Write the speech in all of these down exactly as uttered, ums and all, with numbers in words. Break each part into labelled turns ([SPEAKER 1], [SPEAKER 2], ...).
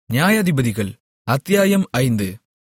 [SPEAKER 1] நியாயாதிபதிகள் அத்தியாயம் ஐந்து.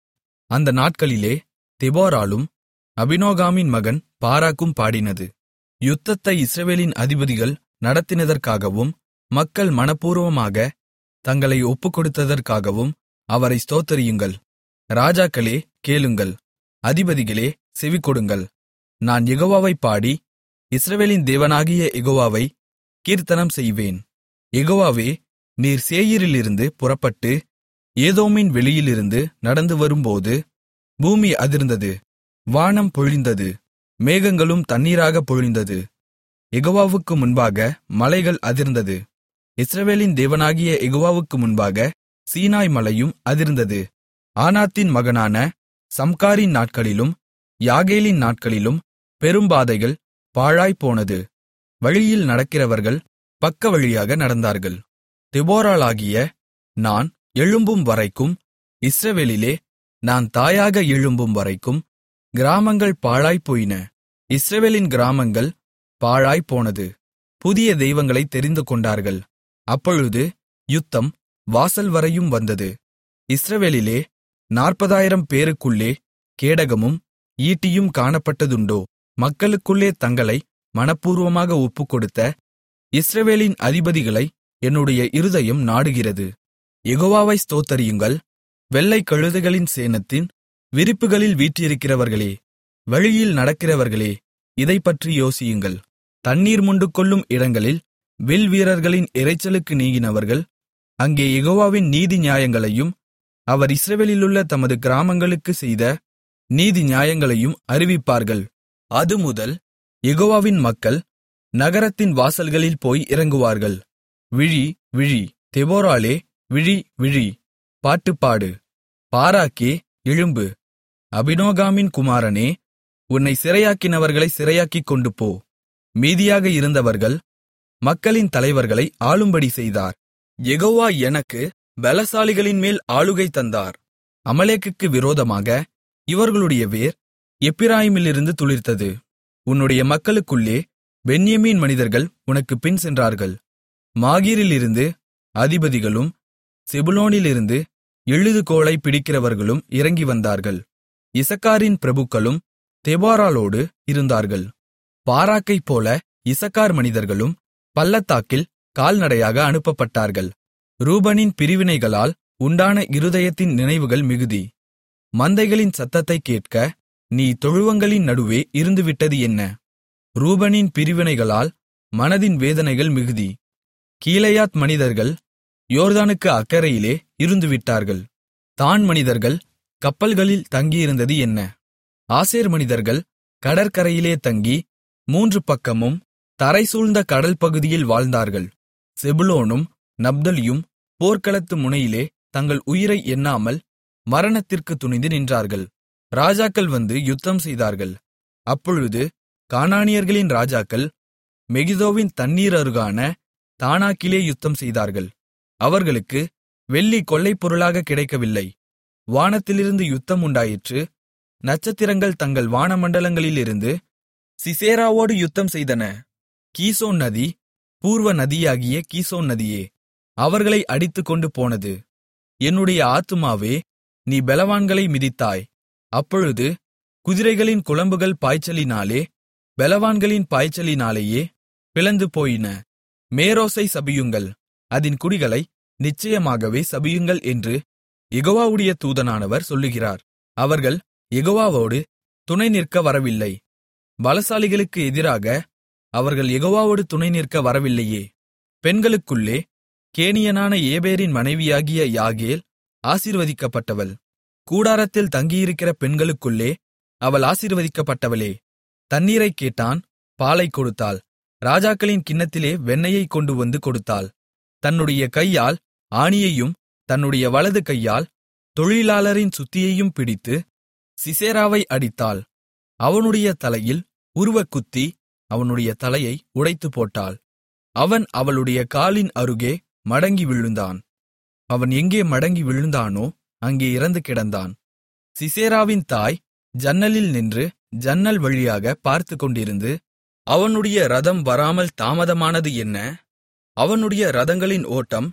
[SPEAKER 1] அந்த நாட்களிலே தெபொராளும் அபினோகாமின் மகன் பாராக்கும் பாடினது. யுத்தத்தை இஸ்ரவேலின் அதிபதிகள் நடத்தினதற்காகவும் மக்கள் மனப்பூர்வமாக தங்களை ஒப்புக்கொடுத்ததற்காகவும் அவரை ஸ்தோத்திரியுங்கள். ராஜாக்களே, கேளுங்கள். அதிபதிகளே, செவிகொடுங்கள். நான் யெகோவாவைப் பாடி இஸ்ரவேலின் தேவனாகிய யெகோவாவை கீர்த்தனம் செய்வேன். யெகோவாவே, நீர் சேயீரிலிருந்து புறப்பட்டு ஏதோமின் வெளியிலிருந்து நடந்து வரும்போது பூமி அதிர்ந்தது, வானம் பொழிந்தது, மேகங்களும் தண்ணீராகப் பொழிந்தது. யெகோவாவுக்கு முன்பாக மலைகள் அதிர்ந்தது. இஸ்ரவேலின் தேவனாகிய யெகோவாவுக்கு முன்பாக சீனாய் மலையும் அதிர்ந்தது. ஆனாத்தின் மகனான சம்காரின் நாட்களிலும் யாகேலின் நாட்களிலும் பெரும்பாதைகள் பாழாய்ப்போனது. வழியில் நடக்கிறவர்கள் பக்கவழியாக நடந்தார்கள். தெபொராளாகிய நான் எழும்பும் வரைக்கும், இஸ்ரவேலிலே நான் தாயாக எழும்பும் வரைக்கும் கிராமங்கள் பாழாய்ப்போயின. இஸ்ரவேலின் கிராமங்கள் பாழாய்ப்போனது. புதிய தெய்வங்களைத் தெரிந்துகொண்டார்கள். அப்பொழுது யுத்தம் வாசல் வரையும் வந்தது. இஸ்ரவேலிலே நாற்பதாயிரம் பேருக்குள்ளே கேடகமும் ஈட்டியும் காணப்பட்டதுண்டோ? மக்களுக்குள்ளே தங்களை மனப்பூர்வமாக ஒப்புக்கொடுத்த இஸ்ரவேலின் அதிபதிகளை என்னுடைய இருதயம் நாடுகிறது. யெகோவாவை ஸ்தோத்தரியுங்கள். வெள்ளைக் கழுதைகளின் சேணத்தின் விரிப்புகளில் வீற்றிருக்கிறவர்களே, வழியில் நடக்கிறவர்களே, இதைப்பற்றி யோசியுங்கள். தண்ணீர் மொண்டுகொள்ளும் இடங்களில் வில்வீரர்களின் இரைச்சலுக்கு நீங்கினவர்கள் அங்கே யெகோவாவின் நீதி நியாயங்களையும் அவர் இஸ்ரவேலிலுள்ள தமது கிராமங்களுக்குச் செய்த நீதி நியாயங்களையும் அறிவிப்பார்கள். அதுமுதல் யெகோவாவின் மக்கள் நகரத்தின் வாசல்களில் போய் இறங்குவார்கள். விழி, விழி, தெபொராளே, விழி, விழி, பாட்டுப்பாடு. பாராக்கே, எழும்பு. அபினோகாமின் குமாரனே, உன்னை சிறையாக்கினவர்களை சிறையாக்கிக் கொண்டு போ. மீதியாக இருந்தவர்கள் மக்களின் தலைவர்களை ஆளும்படி செய்தார். யெகோவா எனக்கு பலசாலிகளின்மேல் ஆளுகை தந்தார். அமலேக்குக்கு விரோதமாக இவர்களுடைய வேர் எப்பிராயீமிலிருந்து துளிர்த்தது. உன்னுடைய மக்களுக்குள்ளே பென்யமீன் மனிதர்கள் உனக்குப் பின் சென்றார்கள். மாகீரிலிருந்து அதிபதிகளும் செபுலோனிலிருந்து எழுதுகோலைப் பிடிக்கிறவர்களும் இறங்கி வந்தார்கள். இசக்காரின் பிரபுக்களும் தெபொராளோடு இருந்தார்கள். பாராக்கைப் போல இசக்கார் மனிதர்களும் பள்ளத்தாக்கில் கால்நடையாக அனுப்பப்பட்டார்கள். ரூபனின் பிரிவினைகளால் உண்டான இருதயத்தின் நினைவுகள் மிகுதி. மந்தைகளின் சத்தத்தைக் கேட்க நீ தொழுவங்களின் நடுவே இருந்துவிட்டது என்ன? ரூபனின் பிரிவினைகளால் மனதின் வேதனைகள் மிகுதி. கீலேயாத் மனிதர்கள் யோர்தானுக்கு அக்கரையிலே இருந்துவிட்டார்கள். தாண் மனிதர்கள் கப்பல்களில் தங்கியிருந்தது என்ன? ஆசேர் மனிதர்கள் கடற்கரையிலே தங்கி மூன்று பக்கமும் தரை சூழ்ந்த கடல் பகுதியில் வாழ்ந்தார்கள். செபுலோனும் நப்தலியும் போர்க்களத்து முனையிலே தங்கள் உயிரை எண்ணாமல் மரணத்திற்கு துணிந்து நின்றார்கள். ராஜாக்கள் வந்து யுத்தம் செய்தார்கள். அப்பொழுது கானானியர்களின் ராஜாக்கள் மெகிதோவின் தண்ணீர் அருகான தானாக்கிலே யுத்தம் செய்தார்கள். அவர்களுக்கு வெள்ளி கொள்ளைப் பொருளாக கிடைக்கவில்லை. வானத்திலிருந்து யுத்தம் உண்டாயிற்று. நட்சத்திரங்கள் தங்கள் வானமண்டலங்களிலிருந்து சிசேராவோடு யுத்தம் செய்தன. கீசோன் நதி, பூர்வ நதியாகிய கீசோன் நதியே, அவர்களை அடித்துக்கொண்டு போனது. என்னுடைய ஆத்துமாவே, நீ பெலவான்களை மிதித்தாய். அப்பொழுது குதிரைகளின் குளம்புகள் பாய்ச்சலினாலே, பெலவான்களின் பாய்ச்சலினாலேயே பிளந்து போயின. மேரோசை சபியுங்கள், அதின் குடிகளை நிச்சயமாகவே சபியுங்கள் என்று யெகோவாவுடைய தூதனானவர் சொல்லுகிறார். அவர்கள் யெகோவாவோடு துணை நிற்க வரவில்லை. பலசாலிகளுக்கு எதிராக அவர்கள் யெகோவாவோடு துணை நிற்க வரவில்லையே. பெண்களுக்குள்ளே கேனியனான ஏபேரின் மனைவியாகிய யாகேல் ஆசீர்வதிக்கப்பட்டவள். கூடாரத்தில் தங்கியிருக்கிற பெண்களுக்குள்ளே அவள் ஆசீர்வதிக்கப்பட்டவளே. தண்ணீரைக் கேட்டான், பாலைக் கொடுத்தாள். ராஜாக்களின் கிண்ணத்திலே வெண்ணெயைக் கொண்டு வந்து கொடுத்தாள். தன்னுடைய கையால் ஆணியையும் தன்னுடைய வலது கையால் தொழிலாளரின் சுத்தியையும் பிடித்து சிசேராவை அடித்தாள். அவனுடைய தலையில் உருவக்குத்தி அவனுடைய தலையை உடைத்துப் போட்டாள். அவன் அவளுடைய காலின் அருகே மடங்கி விழுந்தான். அவன் எங்கே மடங்கி விழுந்தானோ அங்கே இறந்து கிடந்தான். சிசேராவின் தாய் ஜன்னலில் நின்று ஜன்னல் வழியாக பார்த்துக்கொண்டிருந்து, அவனுடைய இரதம் வராமல் தாமதமானது என்ன? அவனுடைய இரதங்களின் ஓட்டம்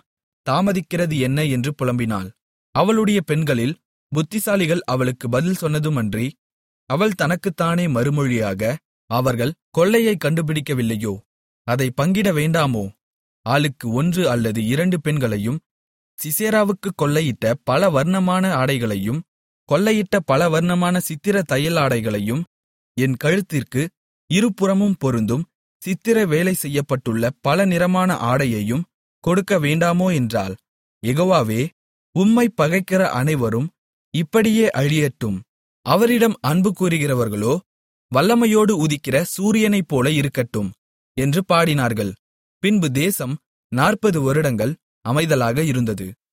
[SPEAKER 1] தாமதிக்கிறது என்ன என்று புலம்பினாள். அவளுடைய பெண்களில் புத்திசாலிகள் அவளுக்கு பதில் சொன்னதுமன்றி, அவள் தனக்குத்தானே மறுமொழியாக, அவர்கள் கொள்ளையைக் கண்டுபிடிக்கவில்லையோ, அதைப் பங்கிட வேண்டாமோ? ஆளுக்கு ஒன்று அல்லது இரண்டு பெண்களையும், சிசெராவுக்குக் கொள்ளையிட்ட பல வர்ணமான ஆடைகளையும், கொள்ளையிட்ட பல வர்ணமான சித்திர தையல் ஆடைகளையும், என் கழுத்திற்கு இருபுறமும் பொருந்தும் சித்திர வேலை செய்யப்பட்டுள்ள பல நிறமான ஆடையையும் கொடுக்க வேண்டாமோ என்றாள். யெகோவாவே, உம்மைப் பகைக்கிற அனைவரும் இப்படியே அழியட்டும். அவரிடம் அன்பு கூறுகிறவர்களோ வல்லமையோடு உதிக்கிற சூரியனைப்போல இருக்கட்டும் என்று பாடினார்கள். பின்பு தேசம் நாற்பது வருடங்கள் அமைதலாக இருந்தது.